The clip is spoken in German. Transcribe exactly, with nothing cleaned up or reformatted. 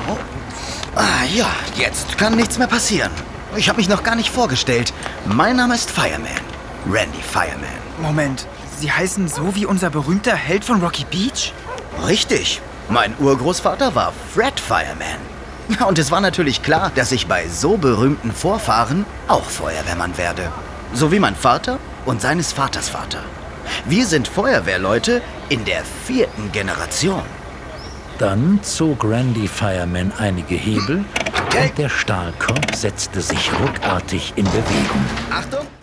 Oh. Ah ja, jetzt kann nichts mehr passieren. Ich habe mich noch gar nicht vorgestellt. Mein Name ist Fireman. Randy Fireman. Moment, Sie heißen so wie unser berühmter Held von Rocky Beach? Richtig. Mein Urgroßvater war Fred Fireman. Und es war natürlich klar, dass ich bei so berühmten Vorfahren auch Feuerwehrmann werde. So wie mein Vater und seines Vaters Vater. Wir sind Feuerwehrleute in der vierten Generation. Dann zog Randy Fireman einige Hebel Okay. und der Stahlkorb setzte sich ruckartig in Bewegung. Achtung!